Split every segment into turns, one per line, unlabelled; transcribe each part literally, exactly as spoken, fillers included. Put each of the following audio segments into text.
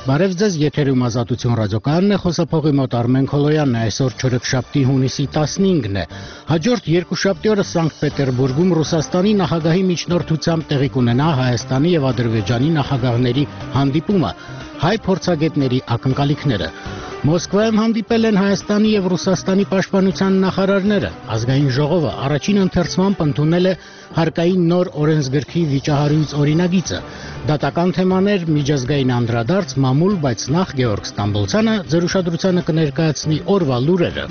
Բարև ձեզ, եթերում Ազատություն ռադիոկայանն է, խոսափողի մոտ Արմեն Քոլոյանն է, այսօր չորեքշաբթի հունիսի տասնինգն է։ Հաջորդ երկուշաբթի օրը Սանկտ Պետերբուրգում Ռուսաստանի նախագահի միջնորդությամբ տեղի կունենա Հայաստանի եւ Ադրբեջանի նախագահների հանդիպումը, հայ փորձագետների ակնկալիքները։ Մոսկվայում հանդիպել են Հայաստանի եւ Ռուսաստանի պաշտպանության նախարարները։ Ազգային ժողովը առաջին ընթերցմամբ ընդունել է հարկային նոր օրենսգրքի վիճահարույց օրինագիծը։ Դատական թեմաներ, միջազգային անդրադարձ, մամուլ, բայց նախ Գեորգ Ստամբոլցյանը ձեր ուշադրությանը կներկայացնի օրվա լուրերը։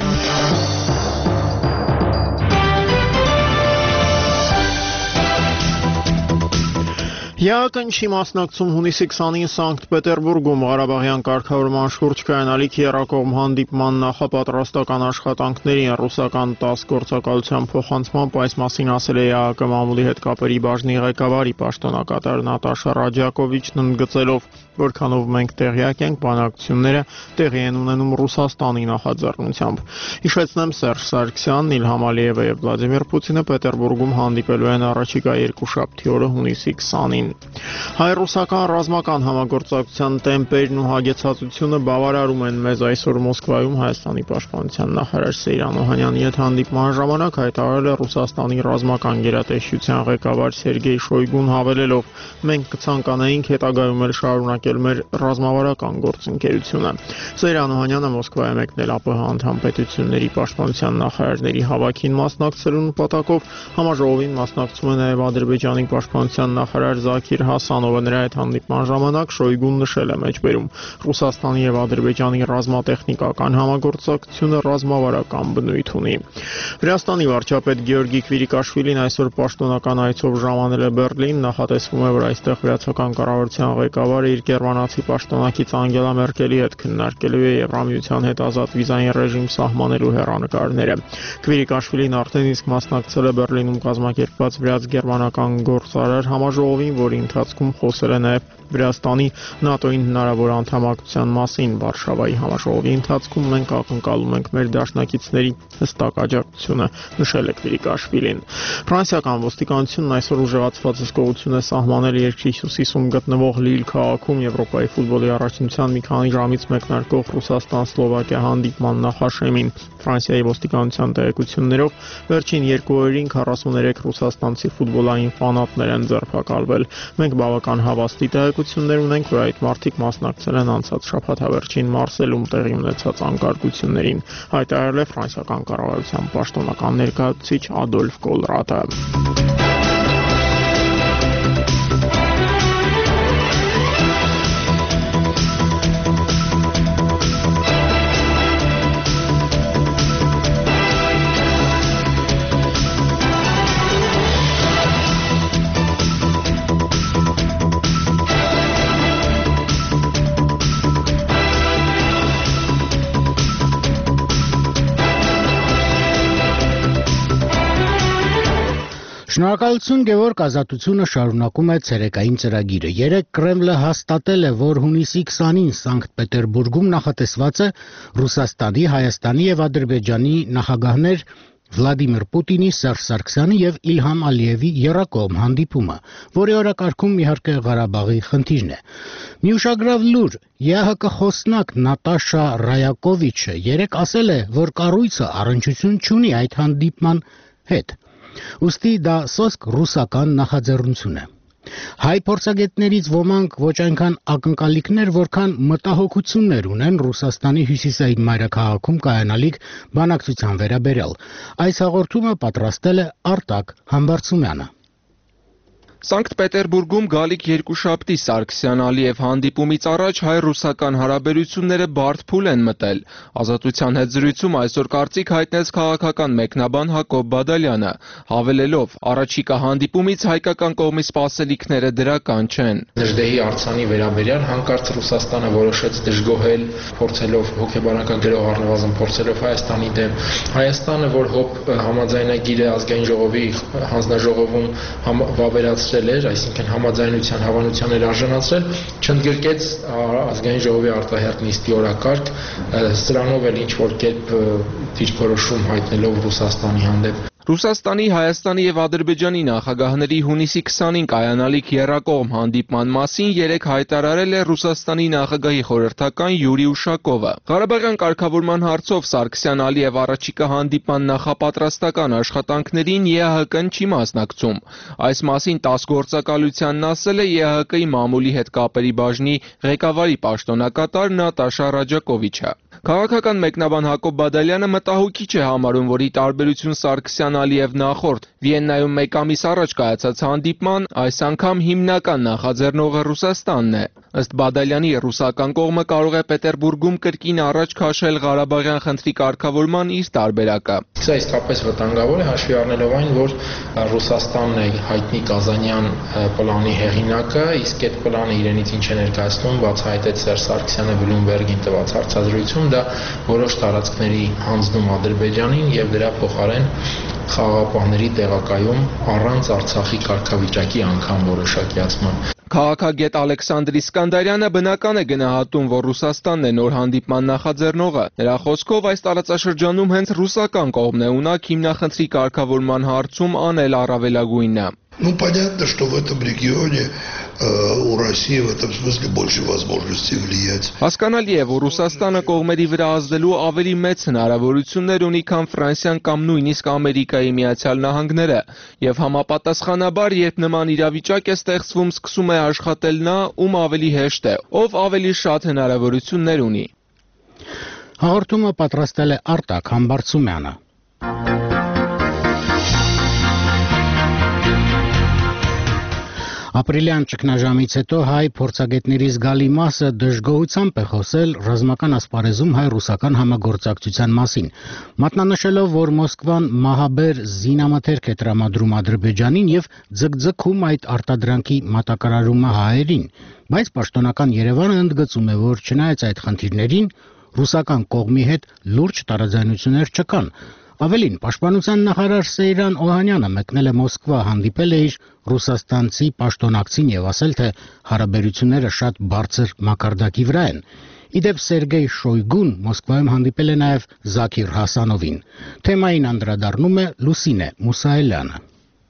Յակնչի մասնակցում հունիսի քսանինը Սանկտ Պետերբուրգում Ղարաբաղյան կարգավորման շուրջ կայանալիք եռակողմ հանդիպման նախապատրաստական աշխատանքներին ռուսական տաս գործակալության փոխանցմամբ այս մասին ասել է ԵԱՀԿ մամուլի հետ կապերի բաժնի ղեկավարի պաշտոնակատար Նատաշա Ռաջակովիչն ընդգծելով, որքանով մենք տեղյակ ենք, բանակցությունները տեղի են ունենում Ռուսաստանի նախաձեռնությամբ։ Հիշեցնեմ, Սերժ Սարգսյանն, Իլհամ Ալիևը եւ Վլադիմիր Պուտինը Պետերբուրգում հանդիպելու են առաջիկա երկուշաբթի օրը հունիսի քսանին։ Հայ-ռուսական ռազմական համագործակցության տեմպերն ու հագեցածությունը բավարարում են մեզ այսօր Մոսկվայում Հայաստանի պաշտպանության նախարար Սեյրան Օհանյանի հետ հանդիպման ժամանակ հայտարարել է Ռուսաստանի ռազմական գերատեսչության ղեկավար Սերգեյ Շոյգուն հավելելով. մենք կցանկանայինք հետագայում էլ շարունակել մեր ռազմավարական գործընկերությունը։ Սեյրան Օհանյանը Մոսկվա է մեկնել ԱՊՀ անդամ պետությունների պաշտպանության նախարարների հավաքին մասնակցելու նպատակով, համաժողովին մասնակցում է նաև Ադրբեջանի պաշտպանության նախարար Զաքիր Հասանովը։ Նրա հետ հանդիպման ժամանակ Շոյգուն նշել է մեջբերում Ռուսաստանի եւ Ադրբեջանի ռազմատեխնիկական համագործակցությունը ռազմավարական բնույթ ունի։ Վրաստանի վարչապետ Գեորգի Քվիրիկաշվիլին այսօր պաշտոնական այցով ժամանել է Բեռլին, նախատեսվում է, որ այստեղ վրացական կառավարության ղեկավարը իր գերմանացի պաշտոնակից Անգելա Մերկելի հետ քննարկելու է Եվրամիության հետ ազատ վիզային ռեժիմ սահմանելու հեռանկարները։ Քվիրիկաշվիլին արդեն իսկ մասնակցել է Բեռլինում կազմակերպված վրաց-գերմանական գործարար համաժողովին, որի ընթացքում խոսել է նաև Վրաստանի ՆԱՏՕ-ին հնարավոր անդամակցության մասին։ Վարշավայի համաժողովի ընթացքում մենք ակնկալում ենք մեր դաշնակիցների հստակ աջակցությունը, նշել է Քվիրիկաշվիլին։ Ֆրանսիական ոստիկանությունն այսօր ուժեղացված հսկողություն է սահմանել երկրի հյուսիսում գտնվող Լիլ քաղաքում Եվրոպայի ֆուտբոլի առաջնության մի քանի ժամից մեկնարկող Ռուսաստան-Սլովակիա հանդիպման նախաշեմին։ Ֆրանսիայի ոստիկանության տեղեկություններով վերջին երկու օրերին քառասուներեք ռուսաստանցի ֆուտբոլային ֆանատներ են ձերբակալվել։ Մենք բավական հավաստի տեղեկություններ ունենք, որ այդ մարդիկ մասնակցել են անցած շաբաթավերջին Մարսելում տեղի ունեցած անկարգություններին, հայտարարել է ֆրանսիական կառավարության պաշտոնական ներկայացուցիչ Ադոլֆ Կոլրատը։
Շնորհակալություն Գևորգ, Ազատությունը շարունակում է ցերեկային ծրագիրը։ Երեկ Կրեմլը հաստատել է, որ հունիսի քսանին Սանկտ Պետերբուրգում նախատեսված է Ռուսաստանի, Հայաստանի եւ Ադրբեջանի նախագահներ Վլադիմիր Պուտինի, Սերժ Սարգսյանի եւ Իլհամ Ալիևի եռակողմ հանդիպումը, որի օրակարգում իհարկե Ղարաբաղի խնդիրն է։ Մի ուշագրավ լուր՝ ԵԱՀԿ խոսնակ Նատաշա Ռայակովիչը երեկ ասել է, որ կառույցը առնչություն չունի այդ հանդիպման հետ։ Ուստի դա սոսկ ռուսական նախաձեռնություն է։ Հայ փորձագետներից ոմանք ոչ այնքան ակնկալիքներ, որքան մտահոգություններ ունեն Ռուսաստանի հյուսիսային մայրաքաղաքում կայանալիք բանակցության վերաբերյալ։ Այս հաղորդումը պատրաստել է Արտակ Համբարձումյանը։
Սանկտ Պետերբուրգում գալիք երկուշաբթի Սարգսյան-Ալիև հանդիպումից առաջ հայ-ռուսական հարաբերությունները բարդ փուլ են մտել։ Ազատության հետ զրույցում այսօր կարծիք հայտնեց քաղաքական մեկնաբան Հակոբ Բադալյանը, հավելելով, առաջիկա հանդիպումից հայկական կողմի սպասելիքները դրական չեն։
Դժդեհի արձանի վերաբերյալ հանկարծ Ռուսաստանը որոշեց դժգոհել, փորձելով հոգեբանական գրող առնվազն փորձելով Հայաստանի դեմ։ Հայաստանը, որ հոբ համաձայնագիրը ազգային ժողովի հանձնաժողովում վավերացրել էր, այսինքն համաձայնության հավանության էր արժանացրել, չընդգրկեց ազգային ժողովի արտահերթ նիստի օրակարգ, սրանով էլ ինչ որ կերպ դիրքորոշում հայտնելով Ռուսաստանի հանդեպ։
Ռուսաստանի, Հայաստանի եւ Ադրբեջանի նախագահների հունիսի քսանին կայանալիք եռակողմ հանդիպման մասին երեկ հայտարարել է Ռուսաստանի նախագահի խորհրդական Յուրի Ուշակովը։ Ղարաբաղյան կարգավորման հարցով Սարգսյան-Ալիև առաջիկա հանդիպման նախապատրաստական աշխատանքներին ԵԱՀԿ-ն չի մասնակցում։ Այս մասին ՏԱՍՍ գործակալությանն ասել է ԵԱՀԿ-ի մամուլի հետ կապերի բաժնի ղեկավարի պաշտոնակատար Նատաշա Ռաջակովիչը։ Քաղաքական մեկնաբան Հակոբ Բադալյանը մտահոգիչ է համարում, որ ի տարբերություն Սարգսյան-Ալիև նախորդ Վիեննայում մեկ ամիս առաջ կայացած հանդիպման, այս անգամ հիմնական նախաձեռնողը Ռուսաստանն է։ Ըստ Բադալյանի, ռուսական կողմը կարող է Պետերբուրգում կրկին առաջ քաշել Ղարաբաղյան խնդրի կարգավորման իր տարբերակը։
Սա իսկապես վտանգավոր է, հաշվի առնելով այն, որ Ռուսաստանն է հայտնի Կազանյան պլանի հեղինակը, իսկ այդ պլանը իրենից ինչ է ներկայացնում, բացահայտեց Սերժ Սարգսյանը Բլումբերգին տված հարցազրույցում, դա որոշ տարածքների հանձնում Ադրբեջանին եւ դրա փոխարեն խաղաղապահների տեղակայում առանց Արցախի կարգավիճակի անգամ որոշակիացման։
Քաղաքագետ Ալեքսանդր Իսկանդարյանը բնական է գնահատում, որ Ռուսաստանն է նոր հանդիպման նախաձեռնողը։ Նրա խոսքով այս տարածաշրջանում հենց ռուսական կողմն է ունակ հիմնախնդրի կարգավորման հարցում անել առավելագույնը։
Ну, понятно, что в этом регионе э, у России в этом смысле больше возможностей влиять.
Հասկանալի է, որ Ռուսաստանը կողմերի վրա ազդելու ավելի մեծ հնարավորություններ ունի, քան Ֆրանսիան կամ նույնիսկ Ամերիկայի Միացյալ Նահանգները, եւ համապատասխանաբար, երբ նման իրավիճակ է ստեղծվում, սկսում է աշխատել նա, ում ավելի հեշտ է, ով ավելի շատ հնարավորություններ ունի։
Հաղորդումը պատրաստել է Արտակ Համբարձումյանը։ Ապրիլյան ճգնաժամից հետո հայ փորձագետների զգալի մասը դժգոհությամբ է խոսել ռազմական ասպարեզում հայ-ռուսական համագործակցության մասին, մատնանշելով, որ Մոսկվան մահաբեր զինամթերք է տրամադրում Ադրբեջանին եւ ձգձգում այդ արտադրանքի մատակարարումը հայերին, բայց պաշտոնական Երևանը ընդգծում է, որ չնայած այդ խնդիրներին, ռուսական կողմի հետ լուրջ տարաձայնություններ չկան։ Ավելին, պաշտպանության նախարար Սեյրան Օհանյանը մեկնել է Մոսկվա, հանդիպել է իր ռուսաստանցի պաշտոնակցին եւ ասել, թե հարաբերությունները շատ բարձր մակարդակի վրա են։ Իդեպ Սերգեյ Շոյգուն Մոսկվայում հանդիպել է նաեւ Զաքիր Հասանովին։ Թեմային անդրադառնում է Լուսինե Մուսայելյանը։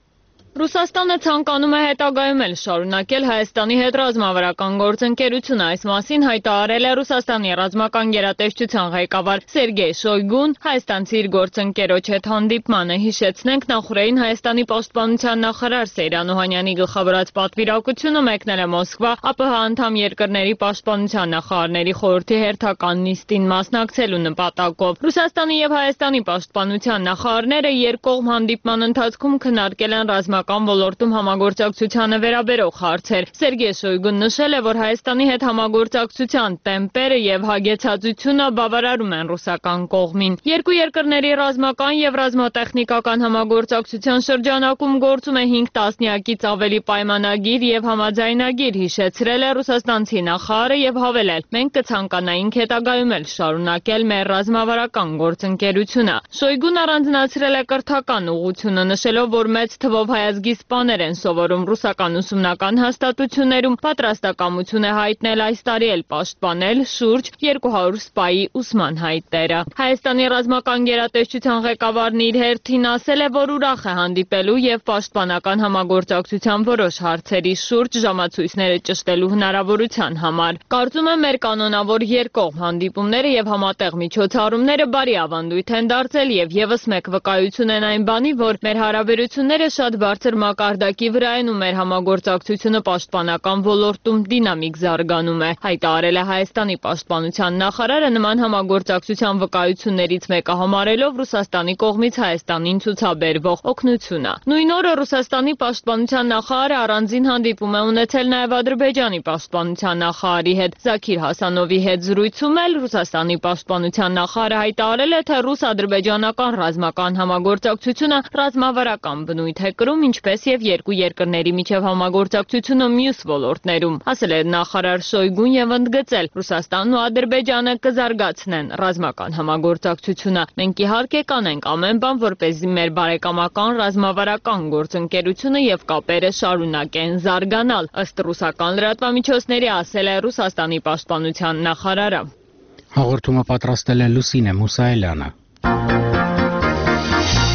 Ռուսաստանը ցանկանում է հետագայում էլ շարունակել Հայաստանի հետ ռազմավարական գործընկերությունը։ Այս մասին հայտարարել է Ռուսաստանի ռազմական գերատեսչության ղեկավար Սերգեյ Շոյգուն հայաստանցի իր գործընկերոջ հետ հանդիպմանը։ Հիշեցնենք, նախորդին Հայաստանի պաշտպանության նախարար Սեյրան Օհանյանի գլխավորած պատվիրակությունը մեկնել է Մոսկվա ԱՊՀ անդամ երկրների պաշտպանության նախարարների խորհրդի հերթական նիստին մասնակցելու նպատակով։ Ռուսաստանի եւ Հայաստանի պաշտպանության նախարարները երկկողմ հանդիպման ընթացքում քննարկել են ռազմական ոլորտում համագործակցությանը վերաբերող հարցեր։ Սերգեյ Շոյգուն նշել է, որ Հայաստանի հետ համագործակցության տեմպերը եւ հագեցածությունը բավարարում են ռուսական կողմին։ Երկու երկրների ռազմական եւ ռազմատեխնիկական համագործակցության շրջանակում գործում է հինգ տասնյակից ավելի պայմանագիր եւ համաձայնագիր, հիշեցրել է ռուսաստանցի նախարարը եւ հավելել. մենք կցանկանայինք հետագայում էլ շարունակել մեր ռազմավարական գործընկերությունը։ Շոյգուն առանձնացրել է կրթական ուղղությունը, նշելով, որ մեծ թվով հայազգի սպաներ են սովորում ռուսական ուսումնական հաստատություններում, պատրաստակամություն է հայտնել այս տարի էլ պաշտպանել շուրջ երկու հարյուր սպայի ուսման հայտերը։ Հայաստանի ռազմական գերատեսչության ղեկավարն իր հերթին ասել է, որ ուրախ է հանդիպելու եւ պաշտպանական համագործակցության որոշ հարցերի շուրջ ժամացույցները ճշտելու հնարավորության համար։ Կարծում եմ, մեր կանոնավոր երկկողմ հանդիպումները եւ համատեղ միջոցառումները բարի ավանդույթ են դարձել եւ եւս մեկ վկայություն են այն բանի, որ մեր հարաբերությունները շատ բարձր մակարդակի վրա են ու մեր համագործակցությունը պաշտպանական ոլորտում դինամիկ զարգանում է, հայտարարել է Հայաստանի պաշտպանության նախարարը նման համագործակցության վկայություններից մեկը համարելով Ռուսաստանի կողմից Հայաստանին ցուցաբերվող օգնությունը։ Նույն օրը Ռուսաստանի պաշտպանության նախարարը առանձին հանդիպում է ունեցել նաև Ադրբեջանի պաշտպանության նախարարի հետ։ Զաքիր Հասանովի հետ զրույցում էլ Ռուսաստանի պաշտպանության նախարարը հայտարարել է, թե ռուս-ադրբեջանական ռազմական համագործակցությունը ռազմավարական բնույթ է կրում, ինչպես եւ երկու երկրների միջև համագործակցությունը մյուս ոլորտներում, ասել է նախարար Շոյգուն եւ ընդգծել, Ռուսաստանն ու Ադրբեջանը կզարգացնեն ռազմական համագործակցությունը։ Մենք իհարկե կանենք ամեն բան, որպեսզի մեր բարեկամական ռազմավարական գործընկերությունը եւ կապերը շարունակեն զարգանալ, ըստ ռուսական լրատվամիջոցների ասել է Ռուսաստանի պաշտպանության նախարարը։
Հաղորդումը պատրաստել է Լուսինե Մուսայելյանը։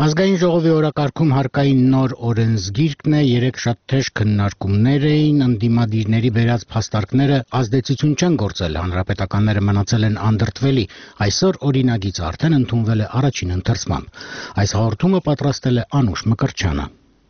Ազգային ժողովի օրակարգում հարկային նոր օրենսգիրքն է, երեք շատ թեժ քննարկումներ էին, ընդդիմադիրների բերած փաստարկները ազդեցություն չեն գործել, հանրապետականները մնացել են անդրդվելի, այսօր օրինագիծը արդեն ընդունվել է առաջին ընթերցմամբ։ Այս հաղորդումը պատրաստել է Անուշ Մկրտչյանը։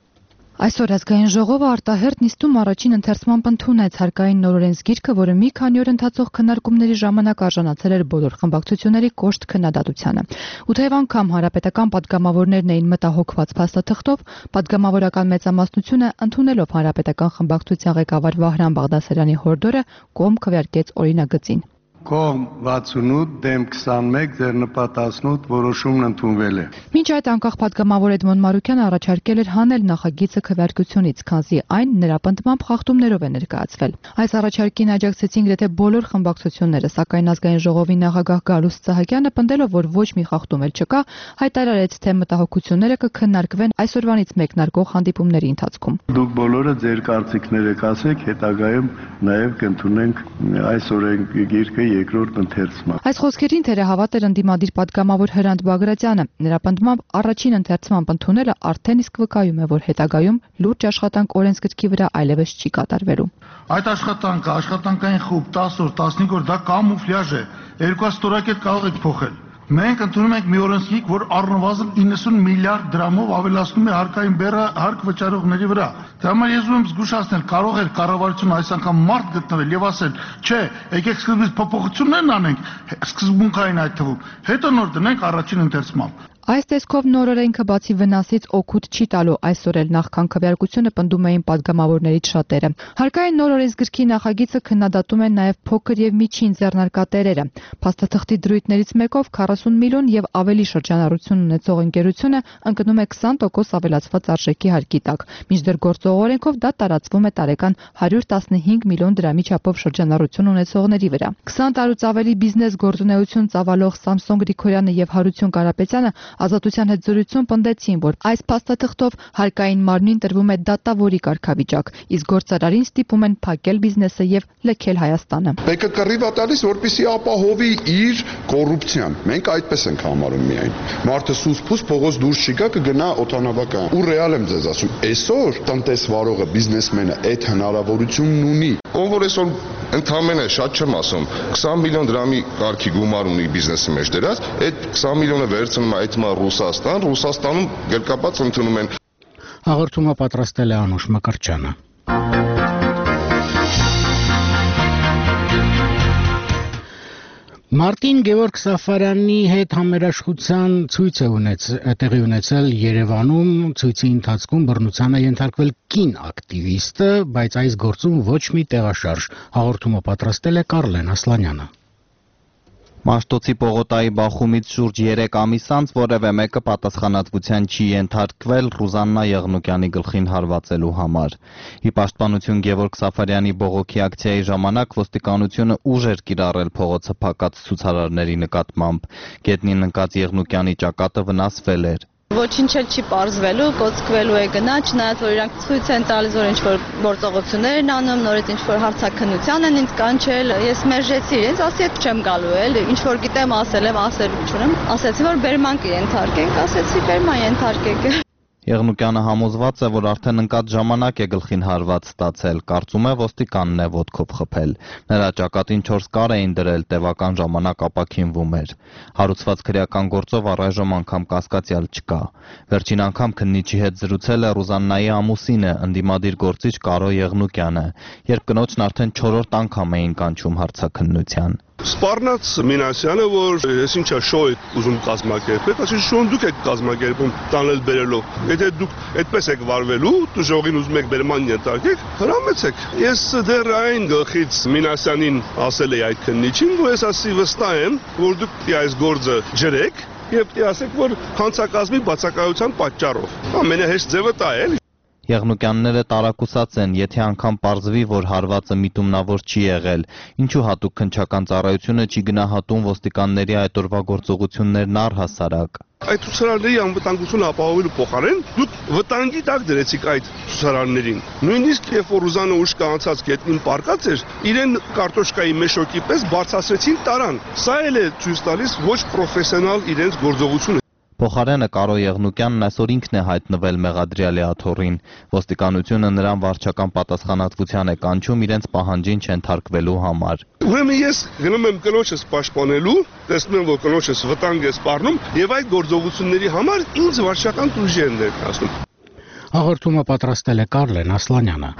Այսօր ազգային ժողովը արտահերթ նիստում առաջին ընթերցմամբ ընդունեց հարկային նոր օրենսգիրքը, որը մի քանի օր ընթացող քննարկումների ժամանակ արժանացել էր բոլոր խմբակցությունների կոշտ քննադատությանը։ Ու թեև անգամ հանրապետական падգամավորներն էին մտահոգված փաստաթղթով, падգամավորական մեծամասնությունը ընդունելով հանրապետական խմբակցության ղեկավար Վահրամ Բաղդասարյանի հորդորը կողմ քվեարկեց օրինագծին։
Կողմ վաթսունութ դեմ քսանմեկ ձեռնպատ տասնութ որոշումն ընդունվել է։
Մինչ այդ անկախ падգամավոր Էդմոն Մարուկյանը առաջարկել էր հանել նախագիծը քվեարկությունից, քանզի այն նրա պնդմամբ խախտումներով է ներկայացվել։ Այս առաջարկին աջակցեցին գրեթե բոլոր խմբակցությունները, սակայն ազգային ժողովի նախագահ Գալուստ Սահակյանը պնդելով, որ ոչ մի խախտում էլ չկա, հայտարարեց, թե մտահոգությունները կքննարկվեն այսօրվանից մեկնարկող հանդիպումների ընթացքում։
Դուք բոլորը ձեր կարծիքները կասեք, հետագայում նաև կընդունենք այս օրենսգիրքը երկրորդ ընթերցմամբ։
Այս խոսքերին թերահավատ էր ընդդիմադիր падգամավոր Հրանտ Բագրատյանը։ Նրա պնդմամբ առաջին ընթերցմամբ ընդունելը արդեն իսկ վկայում է, որ հետագայում լուրջ աշխատանք օրենսգրքի վրա այլևս չի կատարվելու։
Այդ աշխատանքը աշխատանքային խումբ դաս օր, տասնհինգ օր դա կամուֆլյաժ է։ Երկու ստորակետ կարող եք փոխել։ Մենք ընդունում ենք մի օրենսգիրք, որ առնվազն իննսուն միլիարդ դրամով ավելացնում է հարկային բեռը հարկ վճարողների վրա։ Դա համար ես ուզում եմ զգուշացնել, կարող է կառավարությունը այս անգամ մարդ գտնվել եւ ասել, չէ, եկեք սկզբից փոփոխություններն անենք, սկզբունքային այդ թվում, հետո նոր դնենք առաջին ընթերցմամբ։
Այս տեսքով նոր օրենքը բացի վնասից օգուտ չի տալու, այսօր էլ նախքան քվեարկությունը պնդում էին падգամավորներից շատերը։ Հարկային նոր օրենսգրքի նախագիծը քննադատում են նաև փոքր եւ միջին ձեռնարկատերերը։ Փաստաթղթի դրույթներից մեկով քառասուն միլիոն եւ ավելի շրջանառություն ունեցող ընկերությունը ընկնում է քսան տոկոս ավելացված արժեքի հարկի տակ, մինչդեռ գործող օրենքով դա տարածվում է տարեկան հարյուր տասնհինգ միլիոն դրամի չափով շրջանառություն ունեցողների վրա։ քսան տարուց ավելի բիզնես գործունեություն ծավալող Սամսոն Գրիգորյանը եւ Հարություն Կարապետյանը Ազատության հետ զրույցում պնդեցին, որ այս փաստաթղթով հարկային մարմնին տրվում է դատավորի կարգավիճակ, իսկ գործարարին ստիպում են փակել բիզնեսը եւ լքել Հայաստանը։
Մեկը կռիվ է տալիս, որպեսզի ապահովի իր կոռուպցիան։ Մենք այդպես ենք համարում միայն։ Մարդը սուս-փուս փողոց դուրս չի գա, կգնա օդանավական։ Ու ռեալ եմ ձեզ ասում, այսօր տնտեսվարողը, բիզնեսմենը այդ հնարավորությունն ունի։ Ով որ այսօր ընդամենը շատ չեմ ասում, քսան միլիոն դրամի կարգի գումար ունի բիզնեսի մեջ դրած, այդ քսան միլիոնը վերցնում է այդ մա Ռուսաստան, Ռուսաստանում գերկապած ընդունում են։
Հաղորդումը պատրաստել է Անուշ Մկրտչյանը։ Մարտին Գևորգ Սաֆարյանի հետ համերաշխության ցույց է տեղի ունեցել Երևանում, ցույցի ընթացքում բռնության է ենթարկվել կին ակտիվիստը, բայց այս գործում ոչ մի տեղաշարժ։ Հաղորդումը պատրաստել է Կարլեն Ասլանյանը։
Մաշտոցի Պողոտայի բախումից շուրջ երեք ամիս անց որևէ մեկը պատասխանատվության չի ենթարկվել Ռուզաննա Եղնուկյանի գլխին հարվածելու համար։ Ի պաշտպանություն Գևորգ Սաֆարյանի բողոքի ակցիայի ժամանակ ոստիկանությունը ուժ էր կիրառել փողոցը փակած ցուցարարների նկատմամբ։ Գետնին ընկած Եղնուկյանի ճակատը վնասվել էր։
Ոչինչ էլ չի պարզվելու, կոծկվելու է գնա, չնայած որ իրանք ցույց են տալիս, որ ինչ-որ գործողություններ են անում, նորից ինչ-որ հարցաքննության են ինձ կանչել, ես մերժեցի իրենց, ասի հետ չեմ գալու էլ, ինչ-որ գիտեմ ասել եմ, ասելու չունեմ, ասեցի, որ բերման կենթարկենք, ասեցի բերման ենթարկեք։
Եղնուկյանը համոզված է, որ արդեն ընկած ժամանակ է գլխին հարված ստացել, կարծում է ոստիկանն է ոտքով խփել։ Նրա ճակատին չորս կար էին դրել, տևական ժամանակ ապաքինվում էր։ Հարուցված քրեական գործով առայժմ անգամ կասկածյալ չկա։ Վերջին անգամ քննիչի հետ զրուցել է Ռուզաննայի ամուսինը, ընդդիմադիր գործիչ Կարո Եղնուկյանը, երբ կնոջն արդեն չորրորդ անգամ էին կանչում հարցաքննության։
Սպառնաց Մինասյանը, որ ես ինչա շոու եք ուզում կազմակերպել, ասի շոուն դուք եք կազմակերպում տանել բերելով։ Եթե դուք այդպես եք վարվելու, դժողին ուզում եք բերման ենթարկեք, հրամեցեք։ Ես դեռ այն գլխից Մինասյանին ասել էի այդ քննիչին, որ ես ասի վստահ եմ, որ դուք այս գործը ջրեք եւ ասեք, որ հանցակազմի բացակայության պատճառով։ Ամենահեշտ ձևը դա է։
Եղնուկյանները տարակուսած են, եթե անգամ պարզվի, որ հարվածը միտումնավոր չի եղել, ինչու հատուկ քննչական ծառայությունը չի գնահատում ոստիկանների այդ օրվա գործողություններն առհասարակ։
Այդ ցուցարարների անվտանգությունը ապահովելու փոխարեն դուք վտանգի տակ դրեցիք այդ ցուցարարներին։ Նույնիսկ երբ որ Ռուզանը ուշ կանցած գետնին պարկած էր, իրեն կարտոշկայի մեշոկի պես բարձրացրեցին տարան։ Սա էլ է ցույց տալիս ոչ պրոֆեսիոնալ իրենց գործողությունը։
Փոխարենը Կարո Եղնուկյանն այսօր ինքն է հայտնվել մեղադրյալի աթոռին։ Ոստիկանությունը նրան վարչական պատասխանատվության է կանչում իրենց պահանջին չենթարկվելու համար։
Ուրեմն ես գնում եմ կնոջս պաշտպանելու, տեսնում եմ, որ կնոջս վտանգ է սպառնում եւ այդ գործողությունների համար ինձ վարչական տուժի են ներկայացնում։
Հաղորդումը պատրաստել է Կարլեն Ասլանյանը։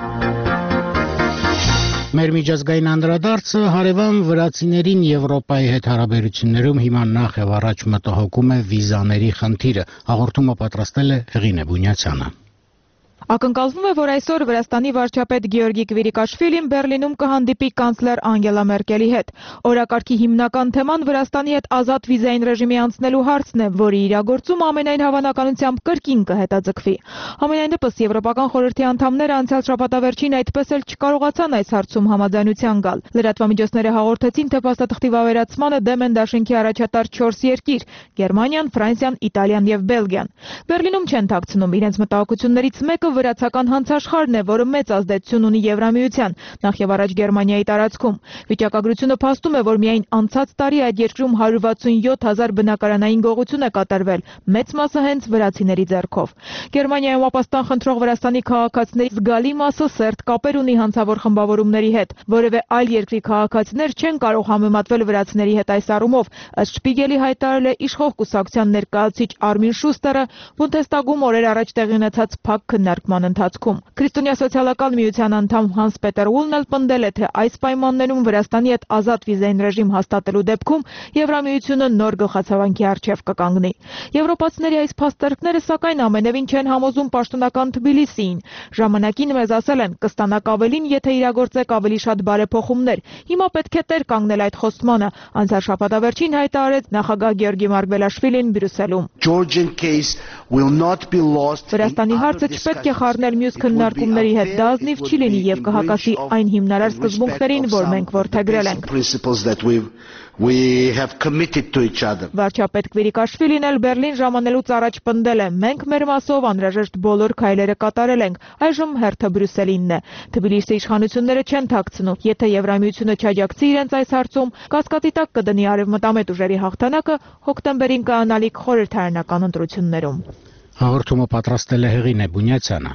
Մեր միջազգային անդրադարձը հարևան վրացիներին Եվրոպայի հետ հարաբերություններում հիմա նախ եւ առաջ մտահոգում է վիզաների խնդիրը։ Հաղորդումը պատրաստել է Հեղինե Բունյացյանը։
Ակնկալվում է, որ այսօր Վրաստանի վարչապետ Գեորգի Կվիրիկաշվիլին Բեռլինում կհանդիպի կանցլեր Անգելա Մերկելի հետ։ Օրակարգի հիմնական թեման Վրաստանի հետ ազատ վիզային ռեժիմի անցնելու հարցն է, որի իրագործումը ամենայն հավանականությամբ կրկին կհետաձգվի։ Համենայնդեպս Եվրոպական խորհրդի անդամները անցյալ շաբաթավերջին այդպես էլ չկարողացան այս հարցում համաձայնության գալ։ Լրատվամիջոցները հաղորդեցին, թե փաստաթղթի վավերացմանը դեմ են դաշինքի առաջատար չորս երկիր՝ Գերմանիան, Ֆրանսիան, Իտալիան եւ Բելգիան։ Բեռլինում չեն թաքցնում իրենց մտահոգություններից մեկը վրացական հանցաշխարհն է, որը մեծ ազդեցություն ունի Եվրամիության, նախ եւ առաջ Գերմանիայի տարածքում։ Վիճակագրությունը փաստում է, որ միայն անցած տարի այդ երկրում հարյուր վաթսունյոթ հազար բնակարանային գողություն է կատարվել, մեծ մասը հենց վրացիների ձեռքով։ Գերմանիայում ապաստան խնդրող Վրաստանի քաղաքացիների զգալի մասը սերտ կապեր ունի հանցավոր խմբավորումների հետ։ Որևէ այլ երկրի քաղաքացիներ չեն կարող համեմատվել վրացիների հետ այս առումով, ըստ Շպիգելի հայտարարել է իշխող կուսակցության ներկայացուցիչ Արմին Շուստերը Բունդեստագում օրեր առաջ տեղի ունեցած փակ քննարկման ընթացքում։ Քրիստոնյա սոցիալական միության անդամ Հանս Պետեր Ուլն էլ պնդել է, թե այս պայմաններում Վրաստանի հետ ազատ վիզային ռեժիմ հաստատելու դեպքում Եվրամիությունը նոր գլխացավանքի առջև կկանգնի։ Եվրոպացիների այս փաստարկները սակայն ամենևին չեն համոզում պաշտոնական Թբիլիսիին։ Ժամանակին մեզ ասել են՝ կստանաք ավելին, եթե իրագործեք ավելի շատ բարեփոխումներ։ Հիմա պետք է տեր կանգնել այդ խոստմանը, անցյալ շաբաթավերջին հայտարարեց նախագահ Գեորգի Մարգվելաշվիլին Բրյուսելում։ Վրաստանի հարցը չպետք է խառնել մյուս քննարկումների հետ, դա ազնիվ չի լինի եւ կհակասի այն հիմնարար սկզբունքներին, որ մենք որդեգրել ենք։ Վարչապետ Կվիրիկաշվիլին էլ Բեռլին ժամանելուց առաջ պնդել է. մենք մեր մասով անհրաժեշտ բոլոր քայլերը կատարել ենք, այժմ հերթը Բրյուսելինն է։ Թբիլիսի իշխանությունները չեն թաքցնում, եթե Եվրամիությունը չաջակցի իրենց այս հարցում, կասկածի տակ կդնի արևմտամետ ուժերի հաղթանակը հոկտեմբերին կայանալիք խորհրդարանական ընտրություններում։
Հաղորդումը պատրաստել է Հեղինե Բունյացյանը։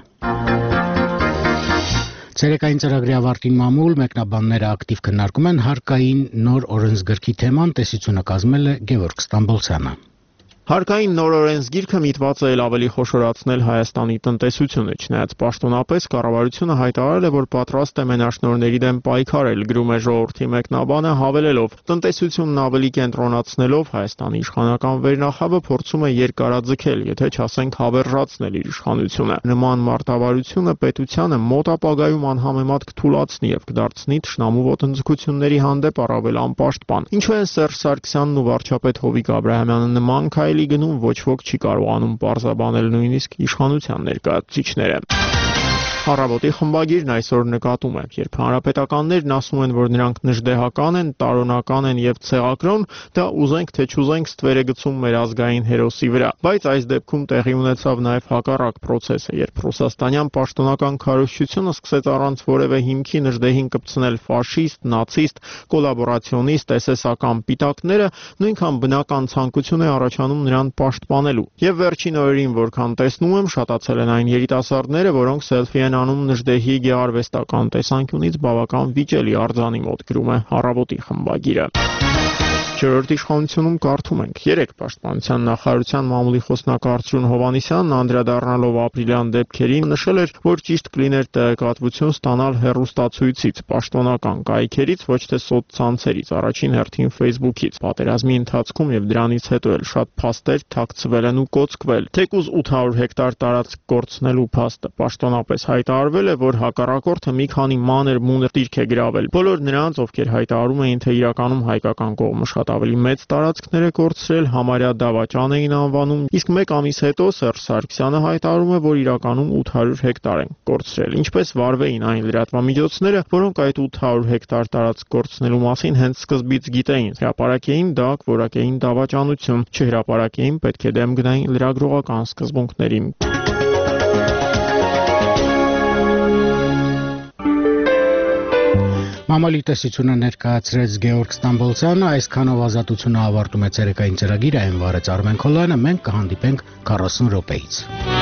Ցերեկային ծրագրի ավարտին մամուլ մեկնաբանները ակտիվ քննարկում են հարկային նոր օրենսգրքի թեման, տեսությունը կազմել է Գևորգ Ստամբոլցյանը։
Հարկային նոր օրենսգիրքը միտված է ավելի խոշորացնել Հայաստանի տնտեսությունը, չնայած պաշտոնապես կառավարությունը հայտարարել է, որ պատրաստ է մենաշնորհների դեմ պայքարել, գրում է ժողովրդի մեկնաբանը, հավելելով. տնտեսությունն ավելի կենտրոնացնելով Հայաստանի իշխանական վերնախավը փորձում է երկարաձգել, եթե չասենք հավերժացնել իր իշխանությունը։ Նման մարտավարությունը պետությանը մոտ ապագայում անհամեմատ կթուլացնի եւ կդարձնի թշնամու ոտնձգությունների հանդեպ առավել անպաշտպան։ Ինչու են Սերժ Սարգսյանն ու վարչապետ Հովիկ Աբրահամյանը նման քայլ գնում, ոչ ոք չի կարողանում պարզաբանել նույնիսկ իշխանության ներկայացուցիչները։ Առավոտի խմբագիրն այսօր նկատում է, երբ հանրապետականներն ասում են, որ նրանք նժդեհական են, տարոնական են եւ ցեղակրոն, դա ուզենք թե չուզենք ստվեր է գցում մեր ազգային հերոսի վրա։ Բայց այս դեպքում տեղի ունեցավ նաեւ հակառակ process-ը, երբ ռուսաստանյան պաշտոնական քարոզչությունը սկսեց առանց որևէ հիմքի նժդեհին կպցնել ֆաշիստ, նացիստ, կոլաբորացիոնիստ, էսեսական պիտակները, նույնքան բնական ցանկություն է առաջանում նրան պաշտպանելու։ Եվ վերջին օրերին, որքան տեսնում եմ, շատացել են այն երիտասարդները, որոնք սելֆի են անում նժդեհի գեղարվեստական տեսանկյունից բավական վիճելի արձանի մոտ, գրում է Առավոտի խմբագիրը։ Չորրորդ իշխանությունում կարդում ենք. երեք պաշտպանության նախարարության մամուլի խոսնակ Արծրուն Հովհաննիսյանն անդրադառնալով ապրիլյան դեպքերին նշել էր, որ ճիշտ կլիներ տեղեկատվություն ստանալ հեռուստացույցից, պաշտոնական կայքերից, ոչ թե սոցցանցերից, առաջին հերթին Facebook-ից։ Պատերազմի ընթացքում եւ դրանից հետո էլ շատ փաստեր թաքցվել են ու կոծկվել։ Թեկուզ ութ հարյուր հեկտար տարածք կորցնելու փաստը պաշտոնապես հայտարարվել է, որ հակառակորդը մի քանի մանր մունր դիրք է գրավել։ Բոլոր նրանց, ովքեր հայտարարում էին, թե իրականում հայկական կողմը շատ ավելի մեծ տարածքներ է կորցրել, համարյա դավաճան էին անվանում, իսկ մեկ ամիս հետո Սերժ Սարգսյանը հայտարարում է, որ իրականում ութ հարյուր հեկտար են կորցրել։ Ինչպես վարվեին այն լրատվամիջոցները, որոնք այդ ութ հարյուր հեկտար տարածք կորցնելու մասին հենց սկզբից գիտեին, հրապարակեին դա, որակեին դավաճանություն, չհրապարակեին, պետք է դեմ գնային լրագրողական սկզբունքներին։
Մամալի տեսությունը ներկայացրեց Գեորգ Ստամբոլցյանը, այսքանով ազատությունը ավարտում է ցերեկային ծրագիրը, այն վարեց Արմեն Քոլյանը, մենք կհանդիպենք քառասուն րոպեից։